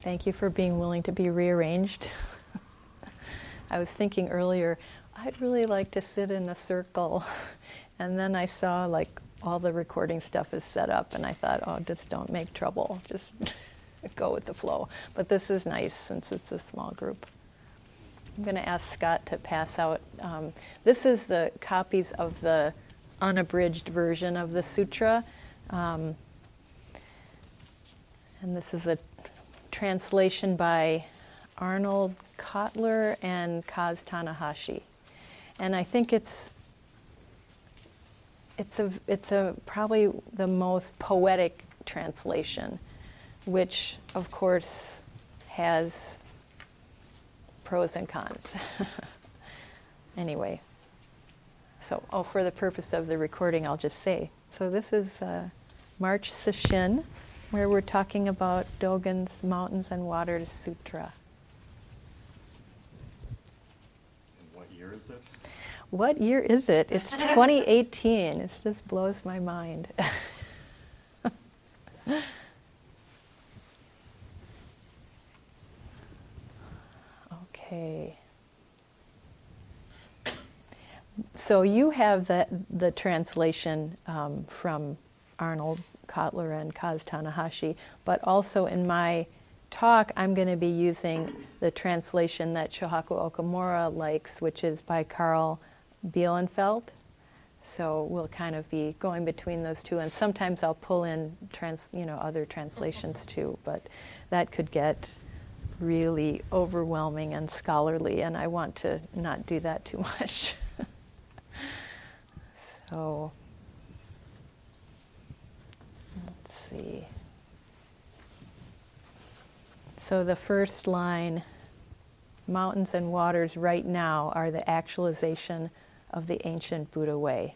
Thank you for being willing to be rearranged. I was thinking earlier, I'd really like to sit in a circle. And then I saw like all the recording stuff is set up and I thought, oh, just don't make trouble. Just go with the flow. But this is nice since it's a small group. I'm going to ask Scott to pass out. This is the copies of the unabridged version of the sutra. And this is a translation by Arnold Kotler and Kaz Tanahashi. And I think it's probably the most poetic translation, which of course has pros and cons. Anyway, so for the purpose of the recording, I'll just say, so this is March Sesshin, where we're talking about Dogen's Mountains and Waters Sutra. And what year is it? What year is it? It's 2018. It just blows my mind. Okay. So you have the translation from Arnold Kotler and Kaz Tanahashi, but also in my talk I'm going to be using the translation that Shohaku Okamura likes, which is by Carl Bielenfeld. So we'll kind of be going between those two, and sometimes I'll pull in other translations too, but that could get really overwhelming and scholarly, and I want to not do that too much. So let's see. So the first line, mountains and waters right now are the actualization of the ancient Buddha way.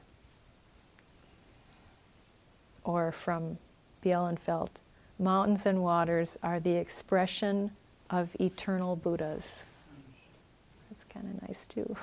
Or from Bielenfeld, mountains and waters are the expression of eternal Buddhas. That's kind of nice too.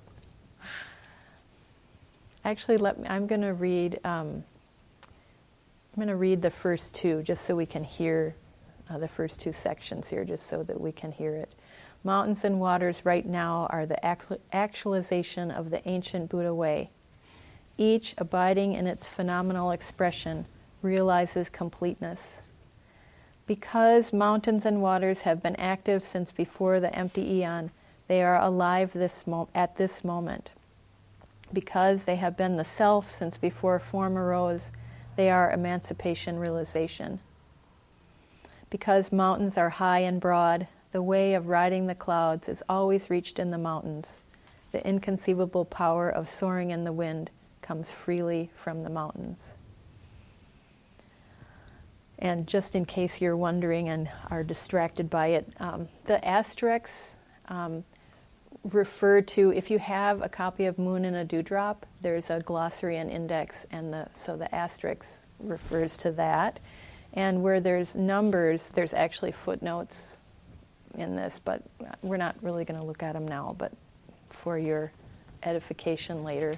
Actually, I'm going to read. I'm going to read the first two, just so we can hear the first two sections here, just so that we can hear it. Mountains and waters right now are the actualization of the ancient Buddha way. Each, abiding in its phenomenal expression, realizes completeness. Because mountains and waters have been active since before the empty eon, they are alive at this moment. Because they have been the self since before form arose, they are emancipation realization. Because mountains are high and broad, the way of riding the clouds is always reached in the mountains. The inconceivable power of soaring in the wind comes freely from the mountains. And just in case you're wondering and are distracted by it, the asterisks refer to, if you have a copy of Moon in a Dewdrop, there's a glossary and index, and so the asterisk refers to that. And where there's numbers, there's actually footnotes in this, but we're not really going to look at them now, but for your edification later.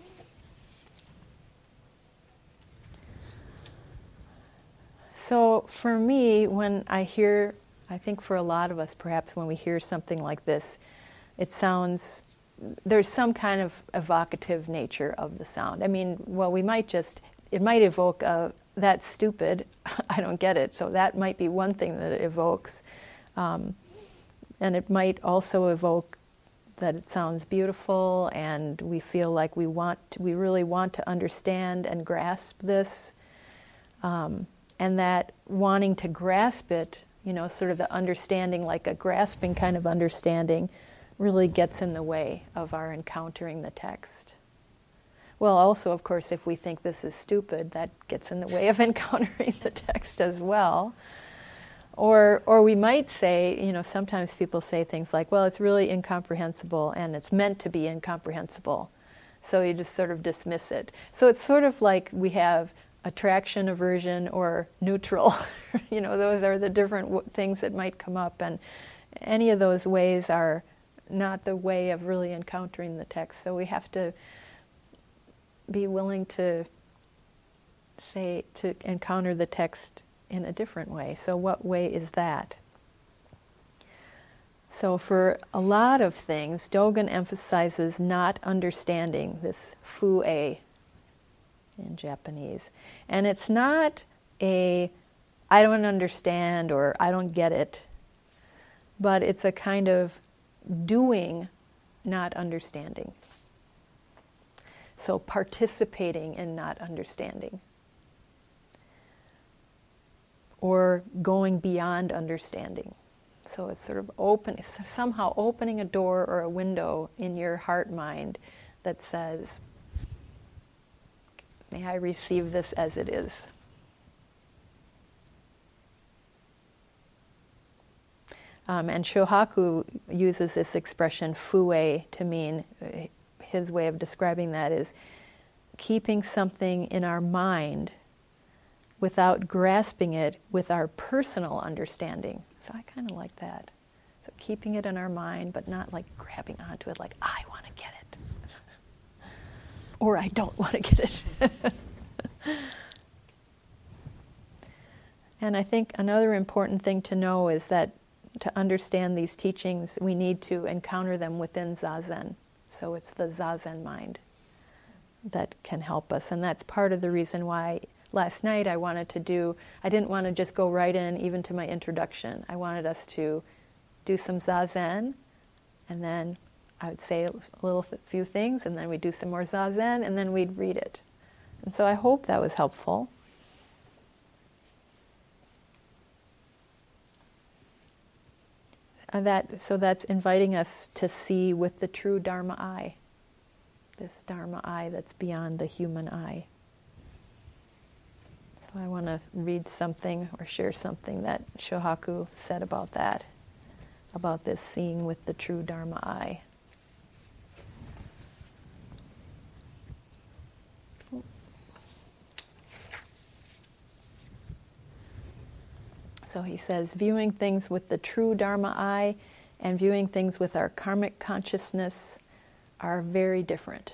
So for me, when I hear, I think for a lot of us perhaps when we hear something like this, it sounds, there's some kind of evocative nature of the sound. I mean, well, it might evoke that's stupid, I don't get it. So that might be one thing that it evokes. And it might also evoke that it sounds beautiful and we feel like we really want to understand and grasp this. And that wanting to grasp it, sort of the understanding, like a grasping kind of understanding, really gets in the way of our encountering the text. Well, also, of course, if we think this is stupid, that gets in the way of encountering the text as well. Or we might say, sometimes people say things like, well, it's really incomprehensible and it's meant to be incomprehensible. So you just sort of dismiss it. So it's sort of like we have attraction, aversion, or neutral. Those are the different things that might come up. And any of those ways are not the way of really encountering the text. So we have to be willing to encounter the text in a different way. So what way is that? So for a lot of things, Dogen emphasizes not understanding, this fu-e in Japanese. And it's not a I don't understand or I don't get it, but it's a kind of doing, not understanding. So participating in not understanding. Or going beyond understanding. So it's sort of somehow opening a door or a window in your heart mind that says, may I receive this as it is. And Shohaku uses this expression fu-e to mean, his way of describing that is keeping something in our mind without grasping it with our personal understanding. So I kind of like that. So keeping it in our mind, but not like grabbing onto it like, I want to get it. Or I don't want to get it. And I think another important thing to know is that to understand these teachings, we need to encounter them within Zazen. So it's the Zazen mind that can help us. And that's part of the reason why last night I didn't want to just go right in even to my introduction. I wanted us to do some Zazen, and then I would say a few things, and then we'd do some more Zazen, and then we'd read it. And so I hope that was helpful. So that's inviting us to see with the true Dharma eye, this Dharma eye that's beyond the human eye. So I want to read something or share something that Shohaku said about that, about this seeing with the true Dharma eye. So he says, viewing things with the true Dharma eye and viewing things with our karmic consciousness are very different.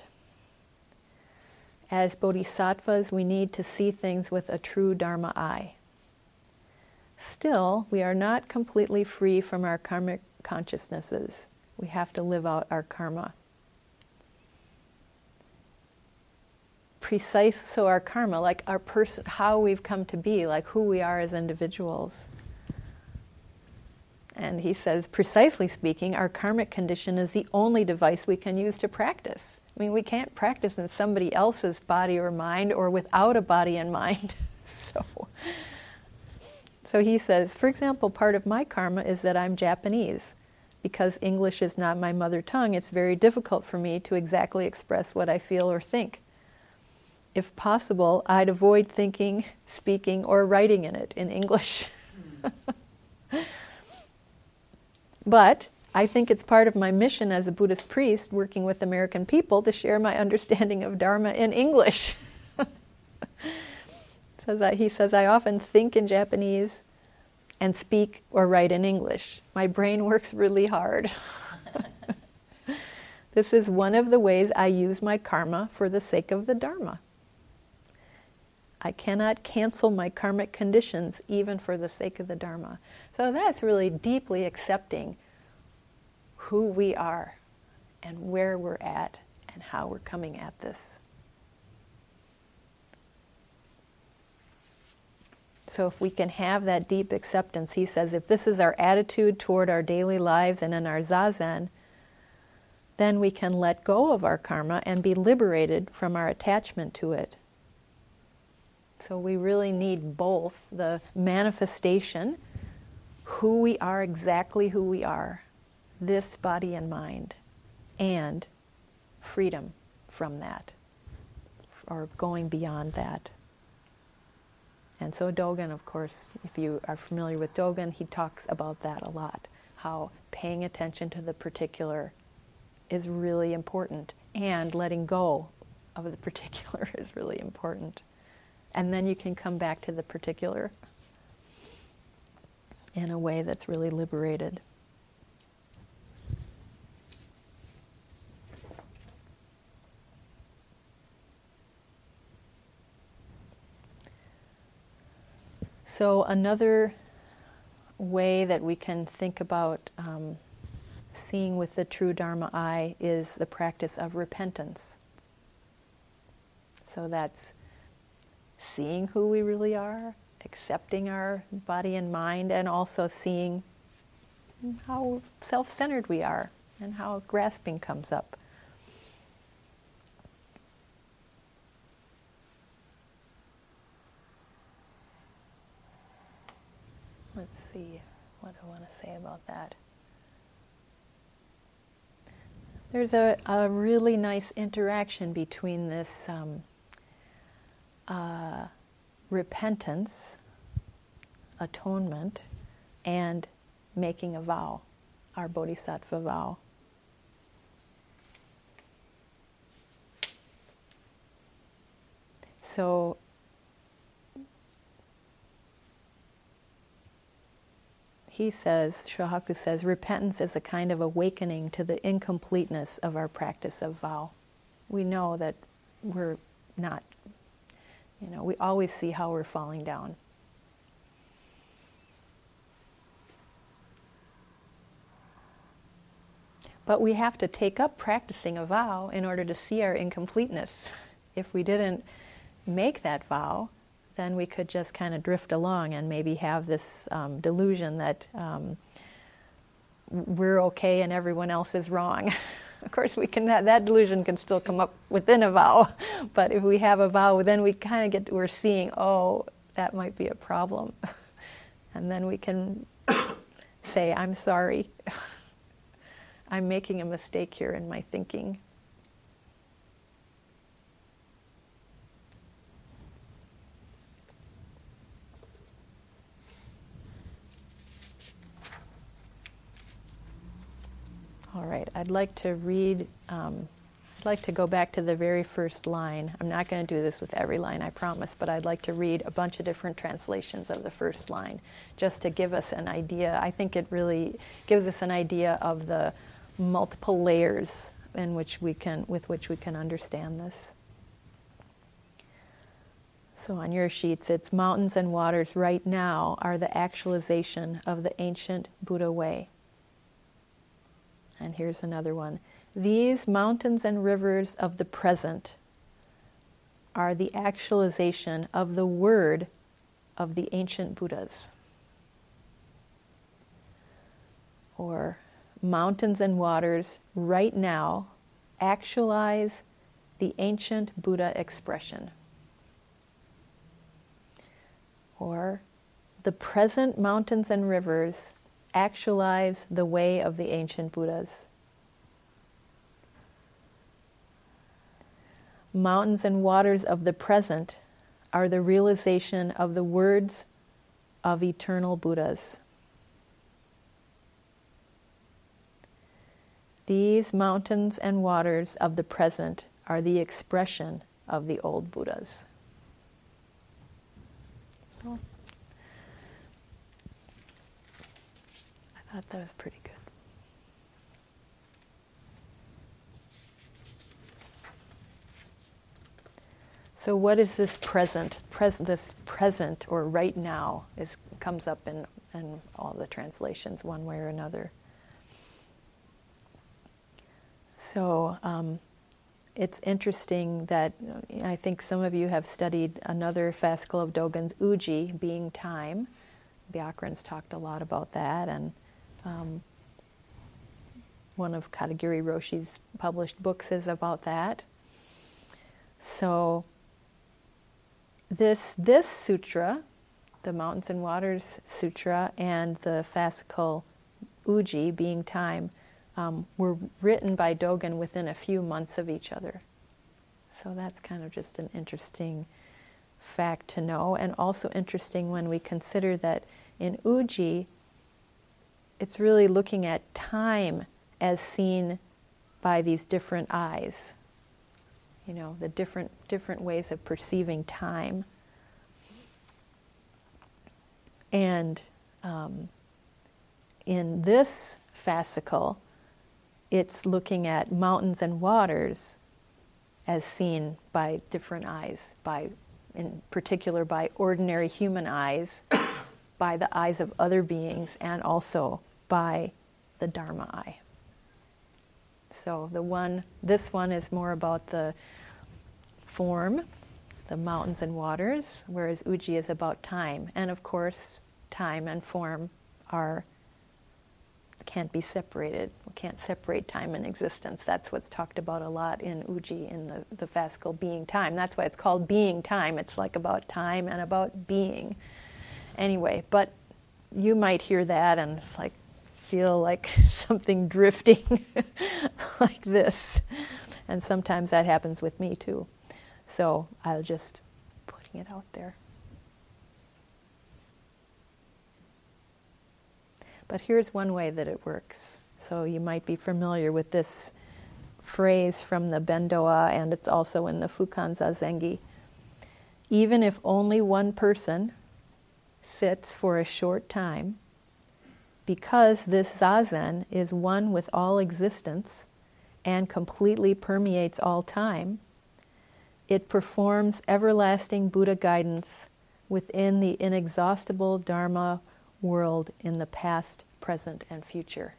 As bodhisattvas, we need to see things with a true Dharma eye. Still, we are not completely free from our karmic consciousnesses. We have to live out our karma. So our karma, like our how we've come to be, like who we are as individuals. And he says, precisely speaking, our karmic condition is the only device we can use to practice. I mean, we can't practice in somebody else's body or mind or without a body and mind. So he says, for example, part of my karma is that I'm Japanese. Because English is not my mother tongue, it's very difficult for me to exactly express what I feel or think. If possible, I'd avoid thinking, speaking, or writing in it in English. But I think it's part of my mission as a Buddhist priest working with American people to share my understanding of Dharma in English. He says, I often think in Japanese and speak or write in English. My brain works really hard. This is one of the ways I use my karma for the sake of the Dharma. I cannot cancel my karmic conditions even for the sake of the Dharma. So that's really deeply accepting who we are and where we're at and how we're coming at this. So if we can have that deep acceptance, he says, if this is our attitude toward our daily lives and in our zazen, then we can let go of our karma and be liberated from our attachment to it. So we really need both the manifestation, who we are, exactly who we are, this body and mind, and freedom from that, or going beyond that. And so Dogen, of course, if you are familiar with Dogen, he talks about that a lot, how paying attention to the particular is really important, and letting go of the particular is really important. And then you can come back to the particular in a way that's really liberated. So another way that we can think about seeing with the true Dharma eye is the practice of repentance. So that's seeing who we really are, accepting our body and mind, and also seeing how self-centered we are and how grasping comes up. Let's see what I want to say about that. There's a really nice interaction between this repentance, atonement, and making a vow, our bodhisattva vow. So he says, Shohaku says, repentance is a kind of awakening to the incompleteness of our practice of vow. We know that we're not, we always see how we're falling down. But we have to take up practicing a vow in order to see our incompleteness. If we didn't make that vow, then we could just kind of drift along and maybe have this delusion that we're okay and everyone else is wrong. Of course, that delusion can still come up within a vow, but if we have a vow, then we kind of we're seeing, oh, that might be a problem. And then we can say, I'm sorry. I'm making a mistake here in my thinking. All right, I'd like to read, I'd like to go back to the very first line. I'm not going to do this with every line, I promise, but I'd like to read a bunch of different translations of the first line, just to give us an idea. I think it really gives us an idea of the multiple layers with which we can understand this. So on your sheets, it's mountains and waters right now are the actualization of the ancient Buddha way. And here's another one. These mountains and rivers of the present are the actualization of the word of the ancient Buddhas. Or mountains and waters right now actualize the ancient Buddha expression. Or the present mountains and rivers actualize the way of the ancient Buddhas. Mountains and waters of the present are the realization of the words of eternal Buddhas. These mountains and waters of the present are the expression of the old Buddhas. So, I thought that was pretty good. So what is this present? This present, or right now, comes up in all the translations one way or another. So it's interesting that I think some of you have studied another fascicle of Dogen's, Uji, being time. Byakuran's talked a lot about that, and one of Katagiri Roshi's published books is about that. So this sutra, the Mountains and Waters Sutra, and the fascicle Uji, being time, were written by Dogen within a few months of each other. So that's kind of just an interesting fact to know, and also interesting when we consider that in Uji, it's really looking at time as seen by these different eyes. The different ways of perceiving time. And in this fascicle, it's looking at mountains and waters as seen by different eyes, in particular by ordinary human eyes, by the eyes of other beings, and also by the Dharma eye, So this one is more about the form, the mountains and waters, whereas Uji is about time. And of course, time and form can't be separated. We can't separate time and existence. That's what's talked about a lot in Uji, in the classical being time. That's why it's called being time. It's like about time and about being. Anyway, but you might hear that and it's like feel like something drifting like this. And sometimes that happens with me too. So I'll just putting it out there. But here's one way that it works. So you might be familiar with this phrase from the Bendoa, and it's also in the Fukan Zazengi. Even if only one person sits for a short time, because this zazen is one with all existence and completely permeates all time, it performs everlasting Buddha guidance within the inexhaustible Dharma world in the past, present, and future.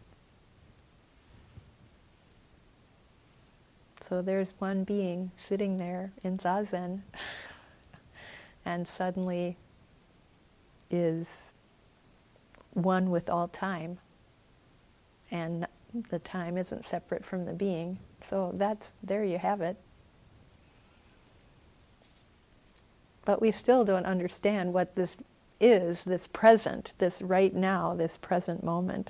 So there's one being sitting there in zazen and suddenly is one with all time, and the time isn't separate from the being. So there you have it. But we still don't understand what this is, this present, this right now, this present moment.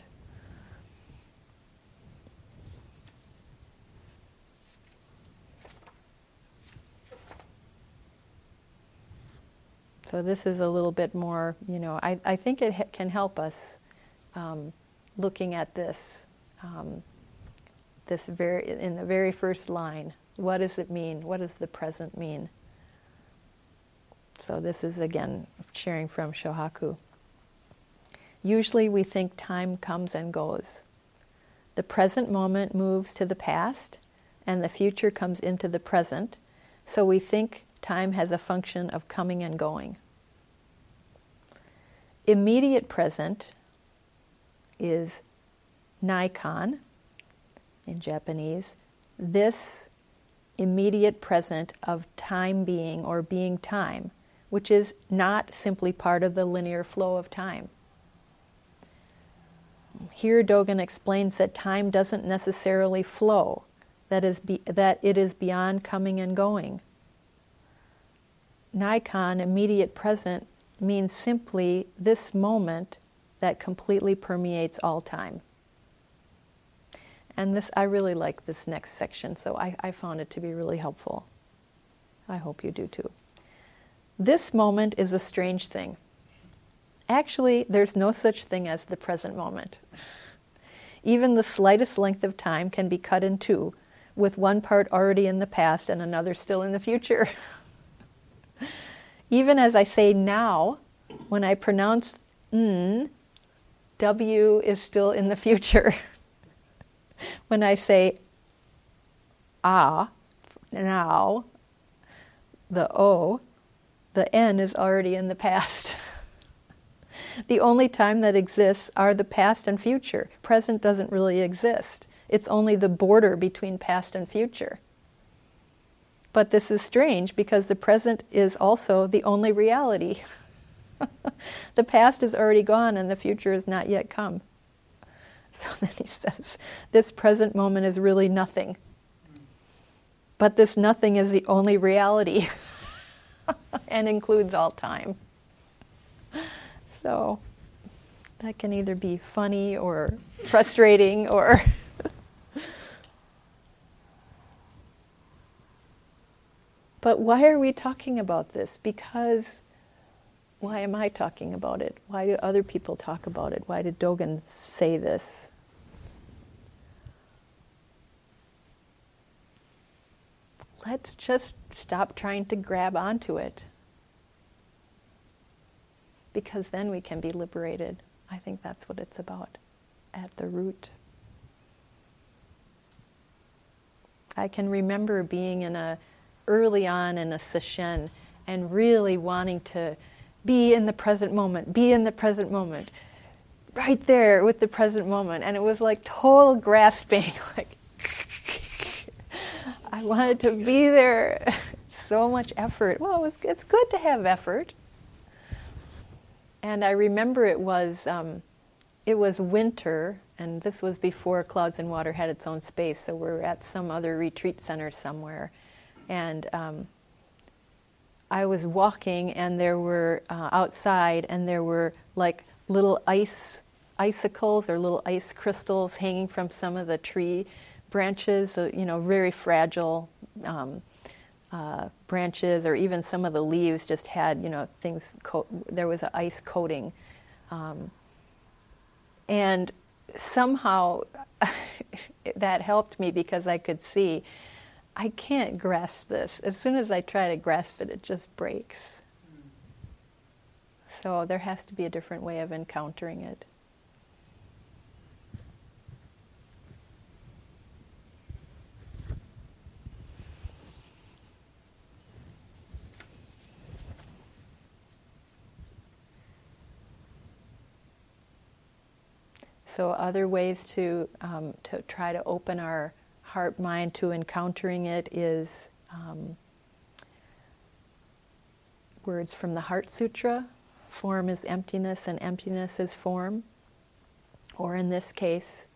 So this is a little bit more, I think it can help us looking at this, in the very first line. What does it mean? What does the present mean? So this is, again, sharing from Shohaku. Usually we think time comes and goes. The present moment moves to the past, and the future comes into the present, so we think time has a function of coming and going. Immediate present is Naikan in Japanese. This immediate present of time being or being time, which is not simply part of the linear flow of time. Here Dogen explains that time doesn't necessarily flow, that it is beyond coming and going. Naikan, immediate present, means simply this moment that completely permeates all time. And I really like this next section, so I found it to be really helpful. I hope you do too. This moment is a strange thing. Actually, there's no such thing as the present moment. Even the slightest length of time can be cut in two, with one part already in the past and another still in the future. Even as I say now, when I pronounce W is still in the future. When I say now, the O, the N is already in the past. The only time that exists are the past and future. Present doesn't really exist. It's only the border between past and future. But this is strange because the present is also the only reality. The past is already gone and the future has not yet come. So then he says, this present moment is really nothing. But this nothing is the only reality and includes all time. So that can either be funny or frustrating or... But why are we talking about this? Because why am I talking about it? Why do other people talk about it? Why did Dogen say this? Let's just stop trying to grab onto it. Because then we can be liberated. I think that's what it's about at the root. I can remember being early on in a sesshin and really wanting to be in the present moment, right there with the present moment. And it was like total grasping, like, I wanted to be there. So much effort. Well, it's good to have effort. And I remember it was winter, and this was before Clouds and Water had its own space, so we were at some other retreat center somewhere. And I was walking, and there were outside, and there were like little icicles or little ice crystals hanging from some of the tree branches, very fragile branches, or even some of the leaves just had, things, there was an ice coating. And somehow that helped me because I could see, I can't grasp this. As soon as I try to grasp it, it just breaks. So there has to be a different way of encountering it. So other ways to try to open our heart mind to encountering it is words from the Heart Sutra. Form is emptiness and emptiness is form. Or in this case,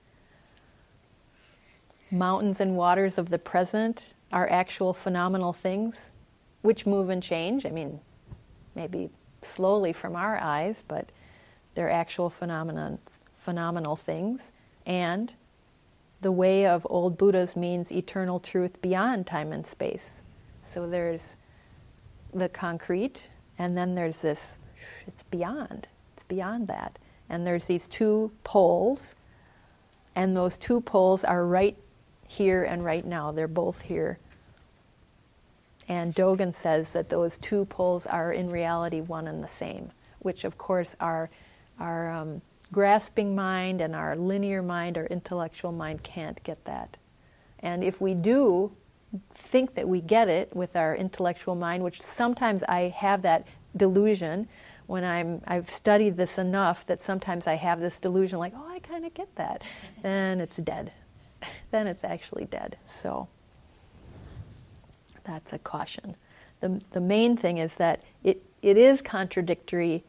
mountains and waters of the present are actual phenomenal things which move and change. I mean, maybe slowly from our eyes, but they're actual phenomenal things. And the way of old Buddhas means eternal truth beyond time and space. So there's the concrete, and then there's this, it's beyond that. And there's these two poles, and those two poles are right here and right now. They're both here. And Dogen says that those two poles are in reality one and the same, which of course our grasping mind and our linear mind, our intellectual mind can't get that. And if we do think that we get it with our intellectual mind, which sometimes I have that delusion when I've studied this enough that sometimes I have this delusion like, oh, I kind of get that. Then it's dead. Then it's actually dead. So that's a caution. The main thing is that it is contradictory.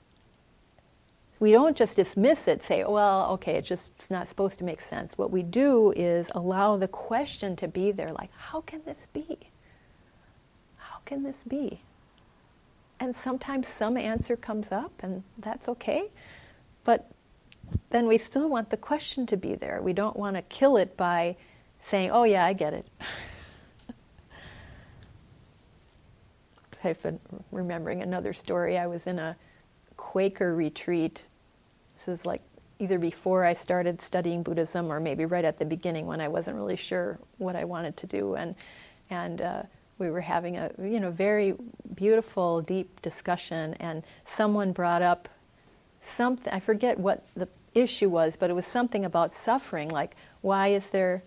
We don't just dismiss it, say, well, okay, it's not supposed to make sense. What we do is allow the question to be there, like, how can this be? How can this be? And sometimes some answer comes up, and that's okay. But then we still want the question to be there. We don't want to kill it by saying, oh yeah, I get it. I've been remembering another story. I was in a Quaker retreat. This is like either before I started studying Buddhism or maybe right at the beginning when I wasn't really sure what I wanted to do. And we were having a very beautiful, deep discussion, and someone brought up something. I forget what the issue was, but it was something about suffering. Like, why is there,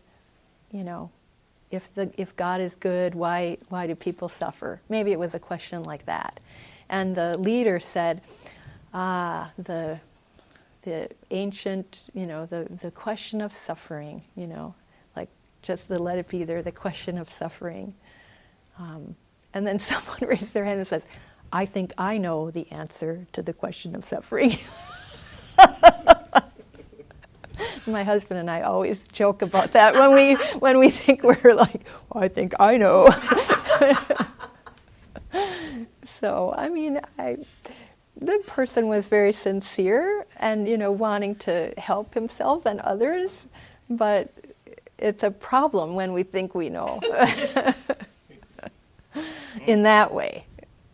if God is good, why do people suffer? Maybe it was a question like that. And the leader said, the ancient, the question of suffering, like just to let it be there, the question of suffering. And then someone raised their hand and says, I think I know the answer to the question of suffering. My husband and I always joke about that when we think we're like, I think I know. So, I mean, the person was very sincere and, wanting to help himself and others, but it's a problem when we think we know in that way.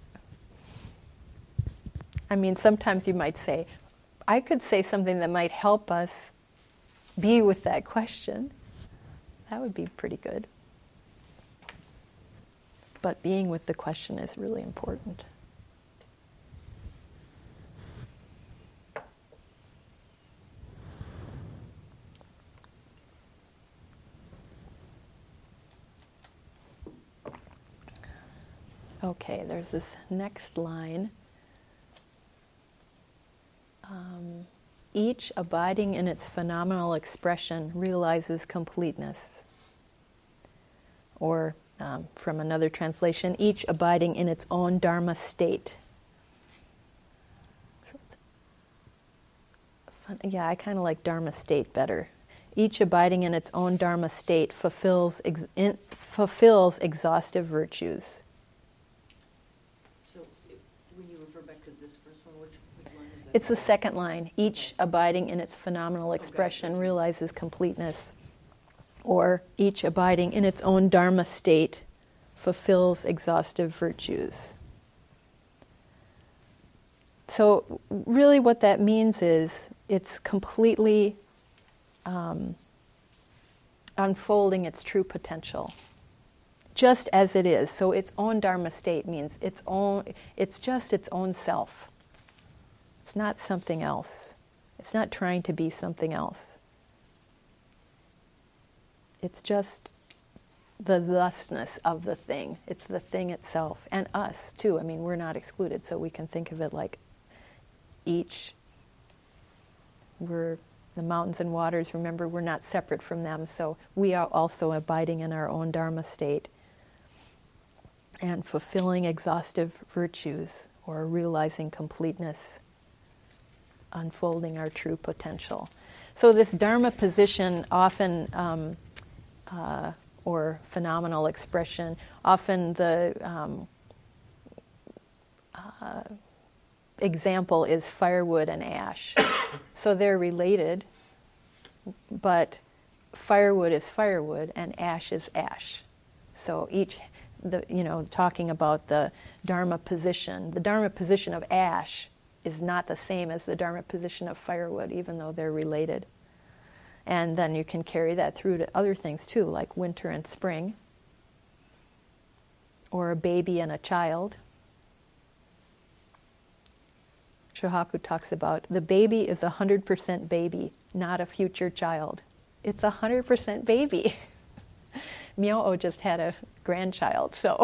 I mean, sometimes you might say, I could say something that might help us be with that question. That would be pretty good. But being with the question is really important. Okay, there's this next line. Each abiding in its phenomenal expression realizes completeness. or from another translation, each abiding in its own Dharma state. Yeah, I kind of like Dharma state better. Each abiding in its own Dharma state fulfills exhaustive virtues. So, when you refer back to this first one, which line is that? It's the second line. Each abiding in its phenomenal expression realizes completeness. Or each abiding in its own Dharma state fulfills exhaustive virtues. So really what that means is it's completely unfolding its true potential, just as it is. So its own Dharma state means it's just its own self. It's not something else. It's not trying to be something else. It's just the thusness of the thing. It's the thing itself. And us, too. I mean, we're not excluded, so we can think of it like we're the mountains and waters. Remember, we're not separate from them, so we are also abiding in our own Dharma state and fulfilling exhaustive virtues or realizing completeness, unfolding our true potential. So this Dharma position often or phenomenal expression. Often the example is firewood and ash. So they're related, but firewood is firewood and ash is ash. So talking about the Dharma position of ash is not the same as the Dharma position of firewood, even though they're related. And then you can carry that through to other things too, like winter and spring, or a baby and a child. Shohaku talks about the baby is 100% baby, not a future child. It's 100% baby. Myo-o just had a grandchild, so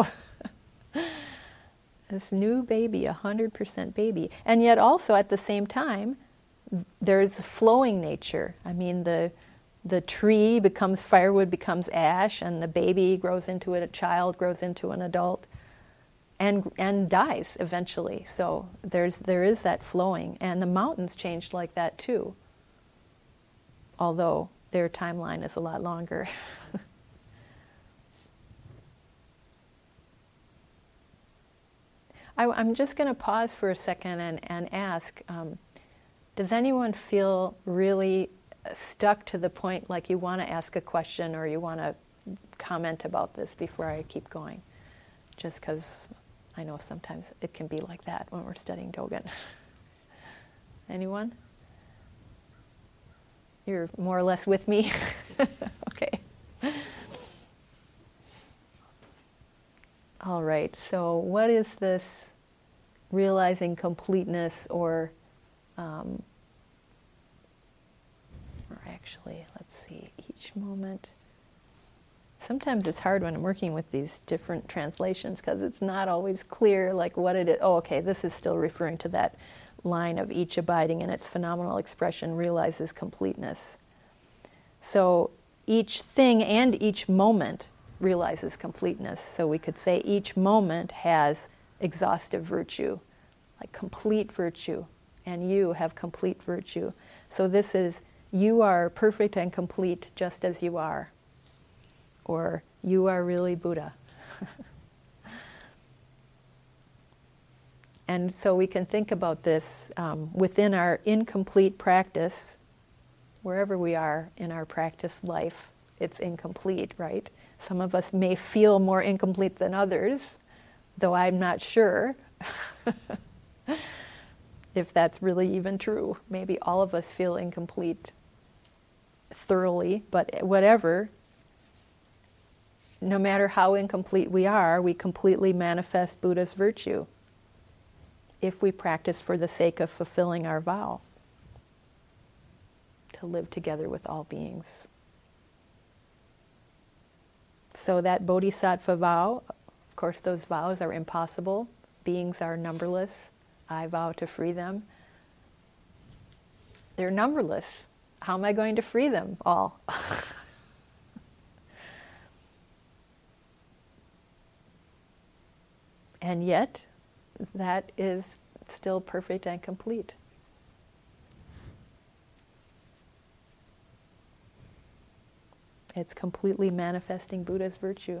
this new baby, 100% baby. And yet also at the same time, there's flowing nature. I mean, the tree becomes firewood, becomes ash, and the baby grows into it, a child grows into an adult, and dies eventually. So there is that flowing, and the mountains changed like that too, although their timeline is a lot longer. I'm just going to pause for a second and ask, does anyone feel really stuck to the point, like you want to ask a question or you want to comment about this before I keep going? Just because I know sometimes it can be like that when we're studying Dogen. Anyone? You're more or less with me? Okay. All right, so what is this realizing completeness or actually, let's see, each moment. Sometimes it's hard when I'm working with these different translations because it's not always clear like what it is. Oh, okay, this is still referring to that line of each abiding in its phenomenal expression realizes completeness. So each thing and each moment realizes completeness. So we could say each moment has exhaustive virtue, like complete virtue, and you have complete virtue. So this is, you are perfect and complete just as you are, or you are really Buddha. And so we can think about this within our incomplete practice, wherever we are in our practice life, it's incomplete, right? Some of us may feel more incomplete than others, though I'm not sure if that's really even true. Maybe all of us feel incomplete thoroughly, but whatever, no matter how incomplete we are, we completely manifest Buddha's virtue if we practice for the sake of fulfilling our vow to live together with all beings. So that bodhisattva vow, of course those vows are impossible. Beings are numberless. I vow to free them. They're numberless. How am I going to free them all? and yet that is still perfect and complete. It's completely manifesting Buddha's virtue.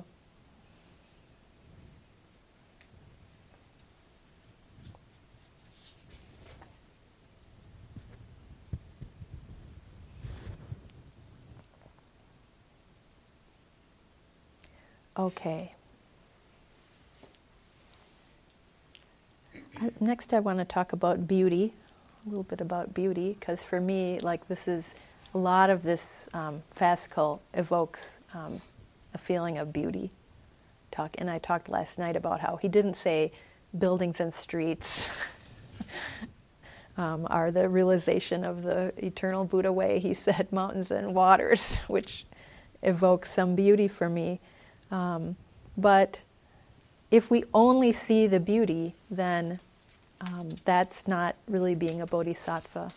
Okay. Next, I want to talk about beauty, a little bit about beauty, because for me, like this is a lot of this fascicle evokes a feeling of beauty. And I talked last night about how he didn't say buildings and streets are the realization of the eternal Buddha way. He said mountains and waters, which evokes some beauty for me. But if we only see the beauty, then that's not really being a bodhisattva.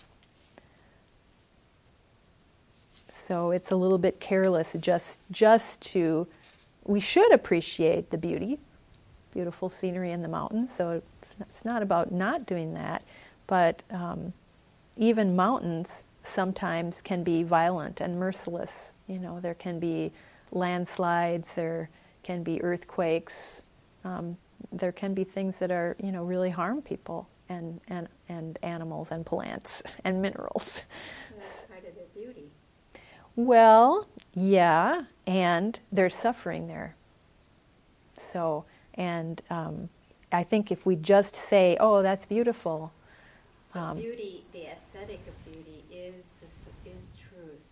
So it's a little bit careless just to, we should appreciate the beauty, beautiful scenery in the mountains, so it's not about not doing that, but even mountains sometimes can be violent and merciless. You know, there can be landslides, there can be earthquakes, there can be things that are, you know, really harm people and animals and plants and minerals. That's part of their beauty. Well, yeah, and there's suffering there. So, and I think if we just say, "Oh, that's beautiful," But beauty, the aesthetic of beauty is truth.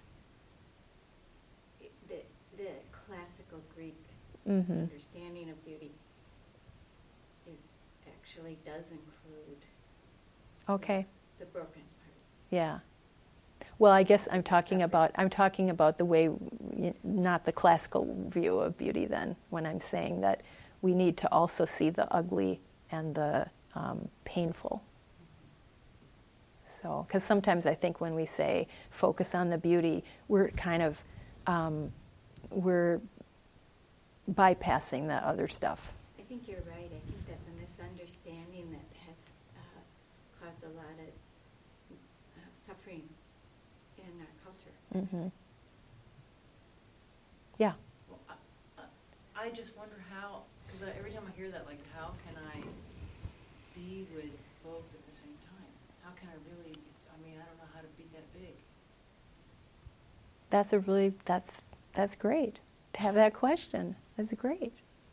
The classical Greek understanding of beauty actually does include Okay. the broken parts. Yeah. Well, I guess I'm talking about the way, not the classical view of beauty. Then, when I'm saying that we need to also see the ugly and the painful. So, because sometimes I think when we say focus on the beauty, we're kind of we're bypassing the other stuff. I think you're right. I think that's a misunderstanding that has caused a lot of suffering in our culture. Mm-hmm. Yeah. Well, I just wonder how, because every time I hear that, like, how can I be with both at the same time? How can I really, I don't know how to be that big. That's great to have that question. That's great.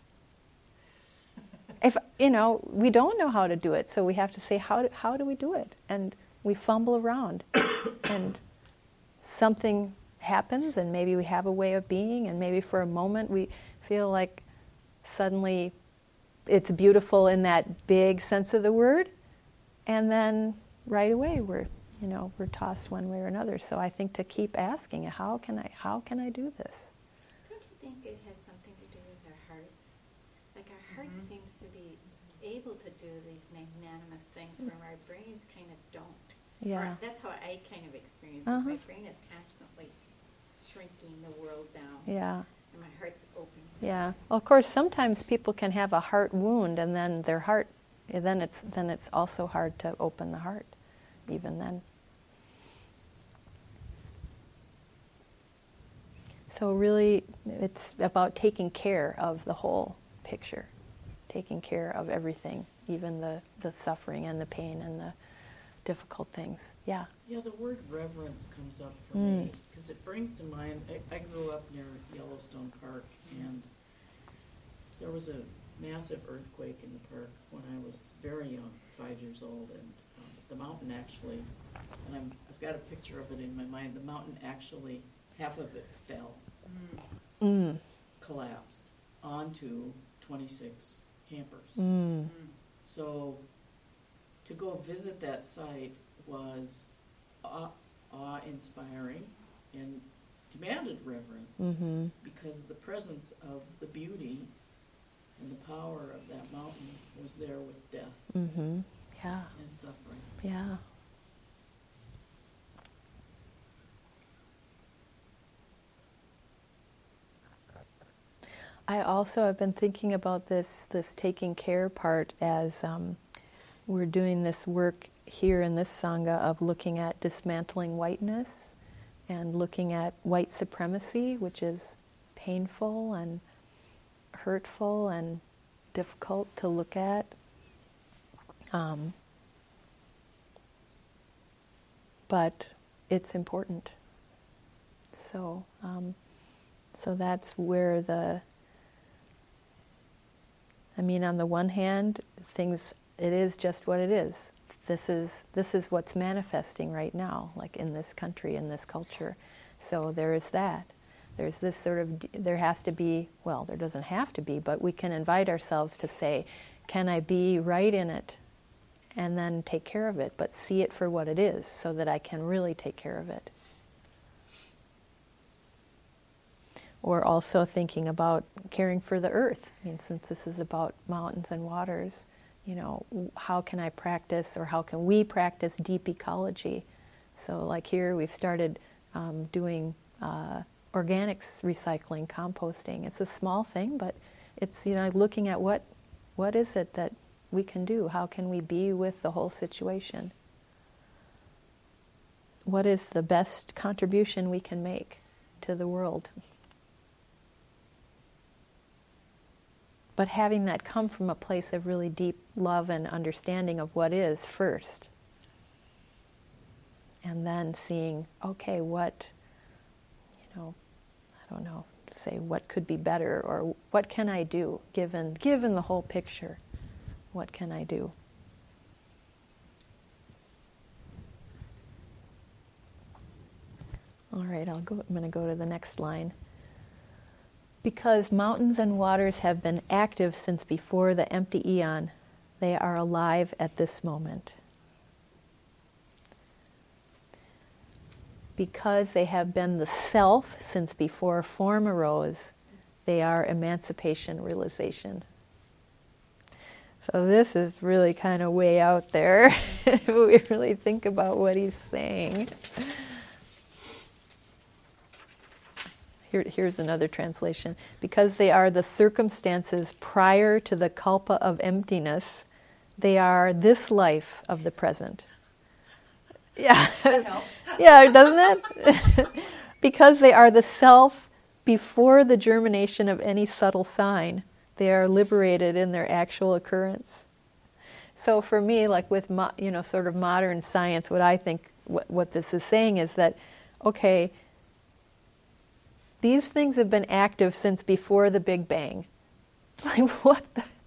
If we don't know how to do it, so we have to say how do we do it, and we fumble around, and something happens, and maybe we have a way of being, and maybe for a moment we feel like suddenly it's beautiful in that big sense of the word, and then right away we're tossed one way or another. So I think to keep asking, how can I do this? Don't you think it has something to do with our hearts? Like our heart seems to be able to do these magnanimous things where our brains kind of don't. Yeah. Or that's how I kind of experience it. Uh-huh. My brain is constantly shrinking the world down. Yeah. And my heart's open. Yeah. Well, of course, sometimes people can have a heart wound, and then their heart, then it's also hard to open the heart, even then. So really, it's about taking care of the whole picture, taking care of everything, even the suffering and the pain and the difficult things. Yeah. Yeah, the word reverence comes up for me because it brings to mind, I grew up near Yellowstone Park, and there was a massive earthquake in the park when I was very young, 5 years old, and the mountain actually, and I've got a picture of it in my mind, the mountain actually, half of it fell, collapsed onto 26 campers. So to go visit that site was awe-inspiring and demanded reverence because the presence of the beauty and the power of that mountain was there with death Yeah. and suffering. Yeah. I also have been thinking about this taking care part as we're doing this work here in this Sangha of looking at dismantling whiteness and looking at white supremacy, which is painful and hurtful and difficult to look at. But it's important. So that's where on the one hand, it is just what it is. This is what's manifesting right now, like in this country, in this culture. So there is that. There's this there has to be, well, there doesn't have to be, but we can invite ourselves to say, can I be right in it and then take care of it, but see it for what it is so that I can really take care of it. Or also thinking about caring for the earth. Since this is about mountains and waters, how can I practice, or how can we practice deep ecology? So like here we've started doing organics recycling, composting. It's a small thing, but it's looking at what is it that we can do? How can we be with the whole situation? What is the best contribution we can make to the world? But having that come from a place of really deep love and understanding of what is first. And then seeing, okay, what, I don't know, say what could be better, or what can I do given the whole picture? What can I do? All right, I'm going to go to the next line. Because mountains and waters have been active since before the empty eon, they are alive at this moment. Because they have been the self since before form arose, they are emancipation realization. So this is really kind of way out there if we really think about what he's saying. Here's another translation. Because they are the circumstances prior to the kalpa of emptiness, they are this life of the present. Yeah. That helps. Yeah, doesn't it? Because they are the self before the germination of any subtle sign, they are liberated in their actual occurrence. So for me, like with sort of modern science, what I think what this is saying is that, okay, these things have been active since before the Big Bang. Like what?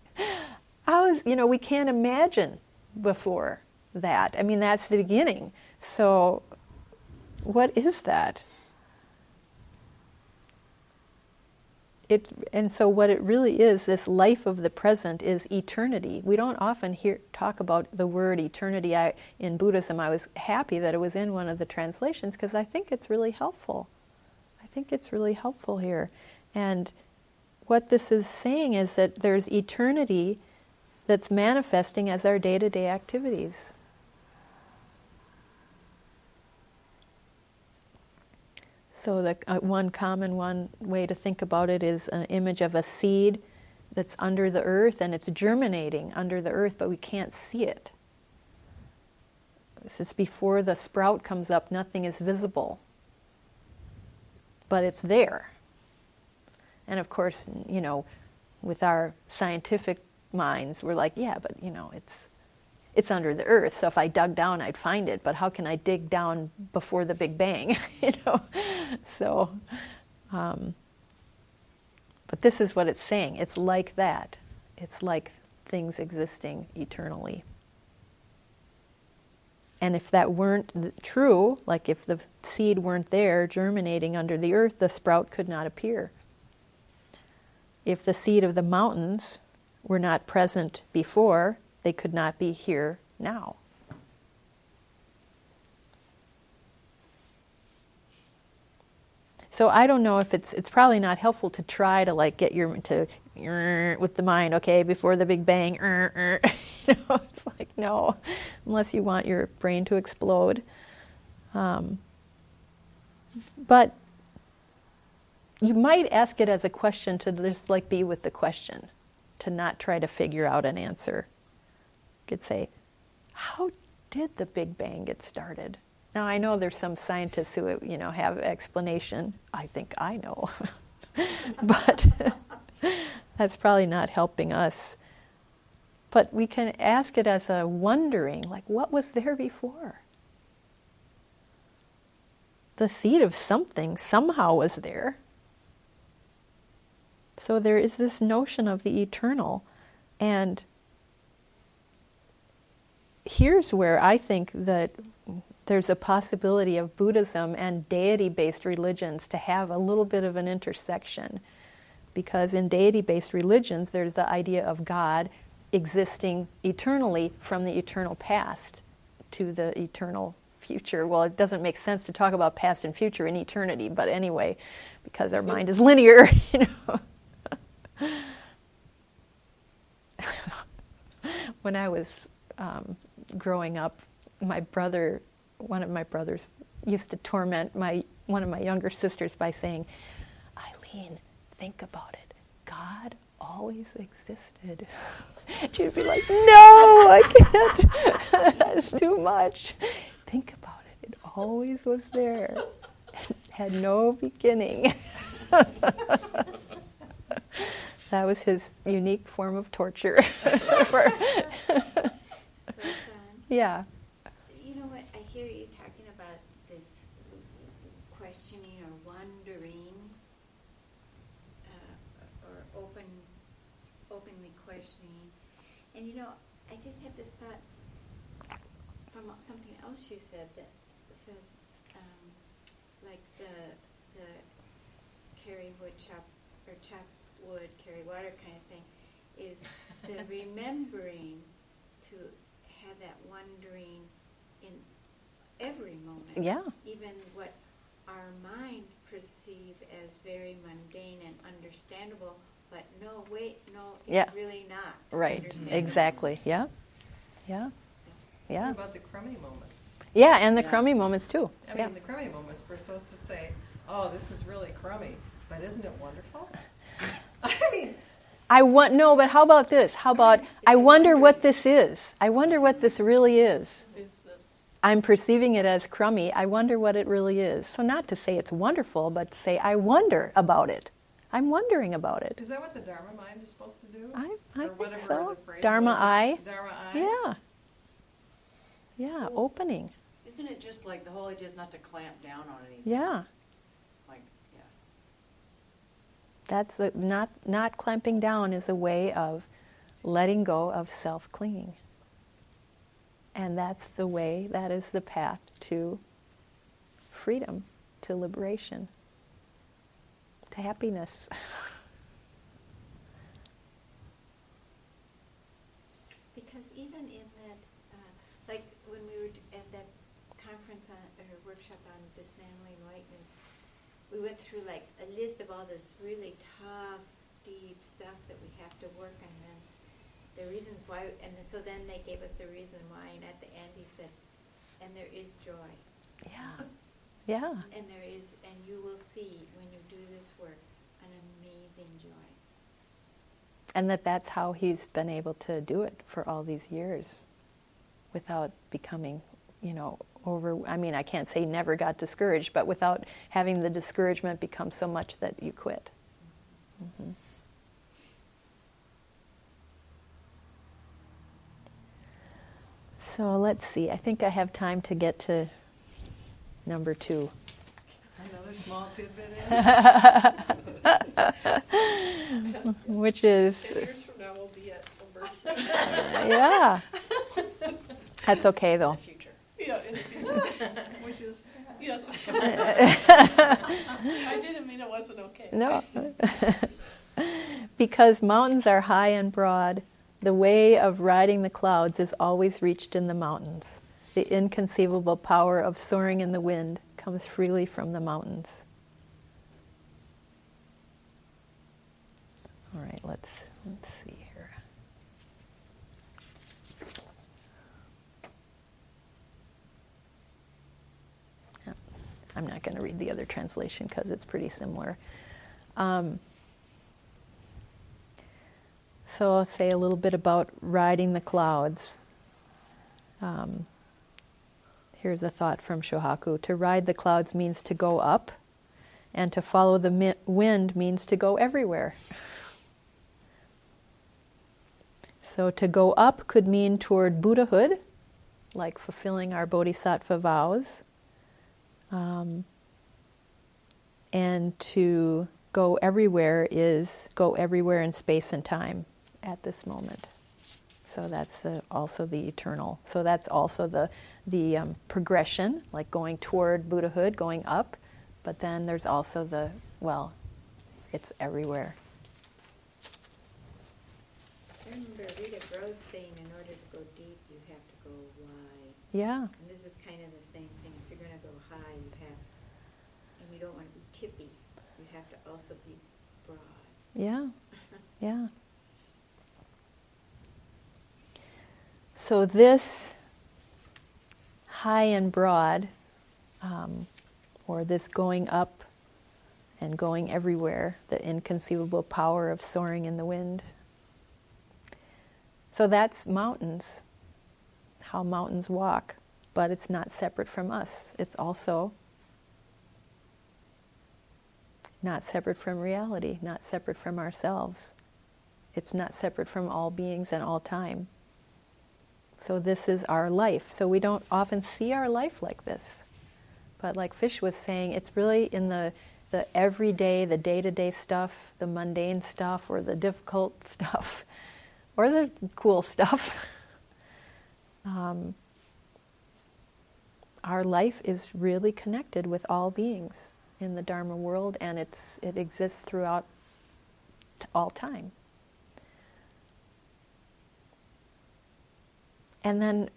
We can't imagine before that. That's the beginning. So what is that? And so what it really is, this life of the present, is eternity. We don't often talk about the word eternity. In Buddhism, I was happy that it was in one of the translations because I think it's really helpful. Here. And what this is saying is that there's eternity that's manifesting as our day-to-day activities. So the one way to think about it is an image of a seed that's under the earth, and it's germinating under the earth, but we can't see it. This is before the sprout comes up, nothing is visible. But it's there. And of course, with our scientific minds, we're like, yeah, but it's under the earth. So if I dug down, I'd find it. But how can I dig down before the Big Bang? So, but this is what it's saying. It's like that. It's like things existing eternally. And if that weren't true, like if the seed weren't there germinating under the earth, the sprout could not appear. If the seed of the mountains were not present before, they could not be here now. So I don't know if it's probably not helpful to try to like get with the mind, okay, before the Big Bang, it's like, no, unless you want your brain to explode. But you might ask it as a question to just like be with the question, to not try to figure out an answer. You could say, how did the Big Bang get started? Now I know there's some scientists who have explanation. I think I know. But that's probably not helping us. But we can ask it as a wondering, like, what was there before? The seed of something somehow was there. So there is this notion of the eternal. And here's where I think that there's a possibility of Buddhism and deity-based religions to have a little bit of an intersection. Because in deity-based religions, there's the idea of God existing eternally from the eternal past to the eternal future. Well, it doesn't make sense to talk about past and future in eternity, but anyway, because our mind is linear, When I was growing up, one of my brothers used to torment one of my younger sisters by saying, Eileen, think about it. God always existed. She'd be like, no, I can't. That's too much. Think about it. It always was there. It had no beginning. That was his unique form of torture. So fun. Yeah. You know what? I hear you talking about this questioning or wondering, or openly questioning. And I just had this thought from something else you said that says, like the carry wood, chop wood, carry water kind of thing, is the remembering to have that wondering in every moment. Yeah. Even what our mind perceive as very mundane and understandable, but no, it's really not. Right. Exactly. Yeah. Yeah. Yeah. What about the crummy moments? Yeah, and the crummy moments too. I mean, the crummy moments, we're supposed to say, oh, this is really crummy, but isn't it wonderful? I mean... No, but how about this? How about, I wonder what this is. I wonder what this really is. Is this? I'm perceiving it as crummy. I wonder what it really is. So not to say it's wonderful, but to say I wonder about it. I'm wondering about it. Is that what the Dharma mind is supposed to do? I or think whatever so. the phrase Dharma was. eye. Dharma eye? Yeah. Yeah, opening. Isn't it just like the whole idea is not to clamp down on anything? Yeah. Like, yeah. That's not clamping down is a way of letting go of self-clinging. And that's the way, that is the path to freedom, to liberation, to happiness. Because even in that, like when we were at that conference or workshop on dismantling whiteness, we went through like a list of all this really tough, deep stuff that we have to work on, and the reasons why, so then they gave us the reason why, and at the end he said, and there is joy. Yeah. Yeah. And you will see when you do this work, an amazing joy. And that's how he's been able to do it for all these years without becoming, I can't say never got discouraged, but without having the discouragement become so much that you quit. Mm-hmm. So let's see. I think I have time to get to number 2. Another small tidbit in. Which is... 10 years from now we'll be at number... Yeah. That's okay, though. In the future. Yeah, in the future. Which is... Yes. I didn't mean it wasn't okay. No. Because mountains are high and broad, the way of riding the clouds is always reached in the mountains. The inconceivable power of soaring in the wind comes freely from the mountains. All right, let's see here. I'm not going to read the other translation because it's pretty similar. So I'll say a little bit about riding the clouds. Here's a thought from Shohaku. To ride the clouds means to go up, and to follow the wind means to go everywhere. So to go up could mean toward Buddhahood, like fulfilling our bodhisattva vows. And to go everywhere is go everywhere in space and time at this moment. So that's also the eternal. So that's also the progression, like going toward Buddhahood, going up. But then there's also it's everywhere. I remember Rita Gross saying, in order to go deep, you have to go wide. Yeah. And this is kind of the same thing. If you're going to go high, and you don't want to be tippy, you have to also be broad. Yeah. Yeah. So this high and broad, or this going up and going everywhere, the inconceivable power of soaring in the wind. So that's mountains, how mountains walk, but it's not separate from us. It's also not separate from reality, not separate from ourselves. It's not separate from all beings and all time. So this is our life. So we don't often see our life like this. But like Fish was saying, it's really in the everyday, the day-to-day stuff, the mundane stuff, or the difficult stuff, or the cool stuff. Our life is really connected with all beings in the Dharma world, and it exists throughout all time. And then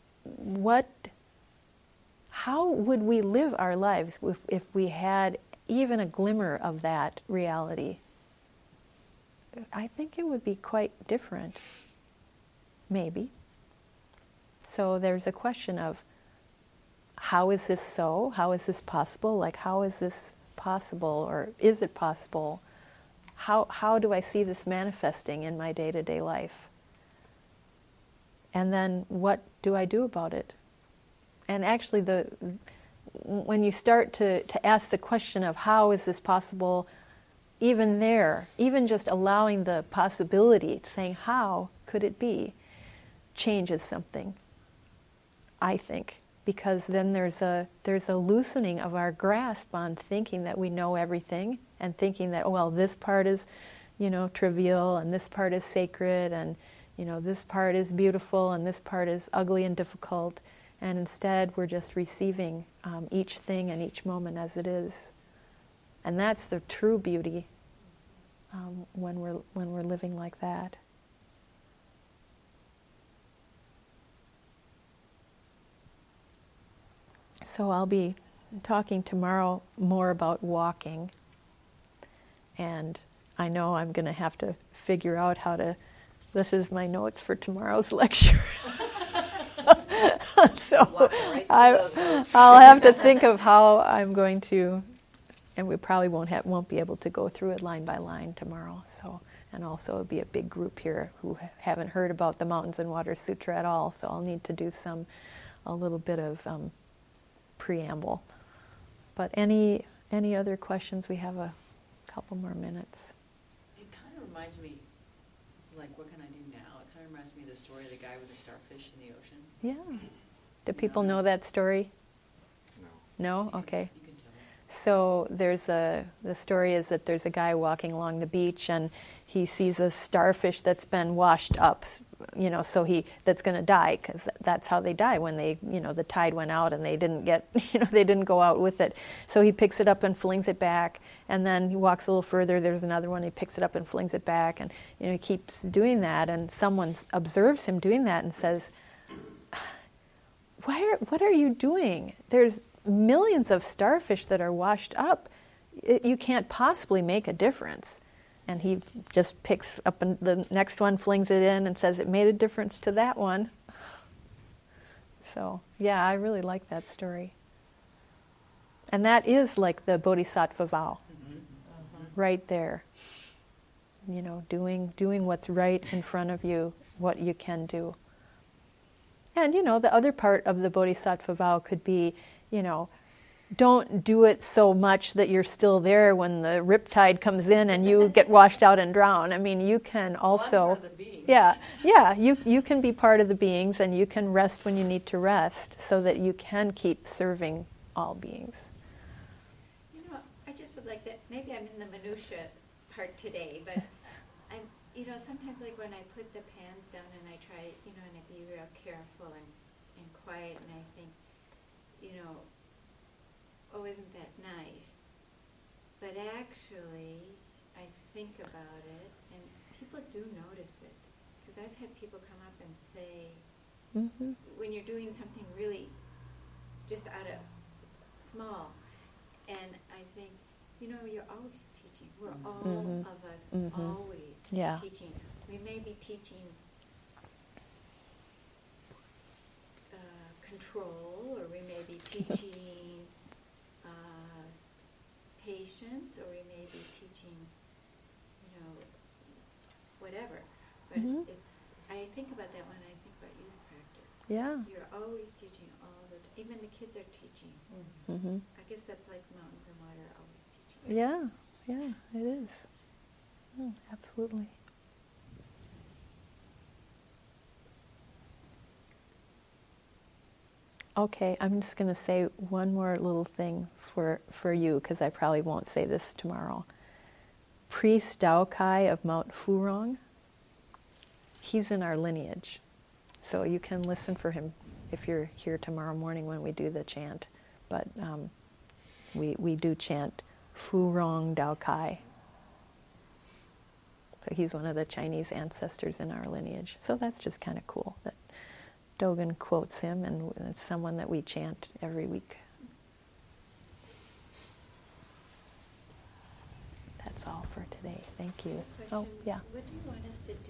how would we live our lives if we had even a glimmer of that reality? I think it would be quite different, maybe. So there's a question of, how is this so? How is this possible? Like, how is this possible, or is it possible? How do I see this manifesting in my day-to-day life? And then what do I do about it? And actually, when you start to ask the question of how is this possible, even just allowing the possibility, saying how could it be, changes something, I think. Because then there's a loosening of our grasp on thinking that we know everything, and thinking that, this part is, trivial, and this part is sacred, and this part is beautiful, and this part is ugly and difficult. And instead, we're just receiving each thing and each moment as it is, and that's the true beauty when we're living like that. So I'll be talking tomorrow more about walking, and I know I'm going to have to figure out how to. This is my notes for tomorrow's lecture. So I'll have to think of how I'm going to, and we probably won't be able to go through it line by line tomorrow. So, and also it'll be a big group here who haven't heard about the Mountains and Water Sutra at all. So I'll need to do a little bit of preamble. But any other questions? We have a couple more minutes. It kind of reminds me, like, what can I do now? It kind of reminds me of the story of the guy with the starfish in the ocean. Yeah. Do people know that story? No. No? Okay. You can tell it. So the story is that there's a guy walking along the beach, and he sees a starfish that's been washed up, so that's going to die, because that's how they die when they, the tide went out and they didn't get, they didn't go out with it. So he picks it up and flings it back, and then he walks a little further, there's another one, he picks it up and flings it back, and he keeps doing that, and someone observes him doing that and says, what are you doing? There's millions of starfish that are washed up. You can't possibly make a difference. And he just picks up the next one, flings it in, and says, it made a difference to that one. So, yeah, I really like that story. And that is like the Bodhisattva vow. Mm-hmm. right there. You know, doing what's right in front of you, what you can do. And, you know, the other part of the Bodhisattva vow could be, you know, don't do it so much that you're still there when the riptide comes in and you get washed out and drown. I mean, you can also... Well, I'm part of the beings. Yeah, you can be part of the beings, and you can rest when you need to rest so that you can keep serving all beings. You know, I just would like to, maybe I'm in the minutia part today, but I'm, you know, sometimes like when I put the pans down and I try, you know, and I be real careful and quiet, and I think, you know, oh, isn't that nice? But actually, I think about it, and people do notice it. Because I've had people come up and say, when you're doing something really just out of small, and I think, you know, you're always teaching. We're all of us always teaching. We may be teaching control, or we may be teaching patience, or we may be teaching, you know, whatever. But I think about that when I think about youth practice. Yeah. You're always teaching all the time. Even the kids are teaching. I guess that's like Mountain Vermont are always teaching. Yeah, it is. Oh, absolutely. Okay, I'm just going to say one more little thing for you, because I probably won't say this tomorrow. Priest Dao Kai of Mount Furong, he's in our lineage. So you can listen for him if you're here tomorrow morning when we do the chant. But we do chant Furong Dao Kai. So he's one of the Chinese ancestors in our lineage. So that's just kind of cool that Dogen quotes him, and it's someone that we chant every week. That's all for today. Thank you. Question, Oh, yeah. what do you want us to do?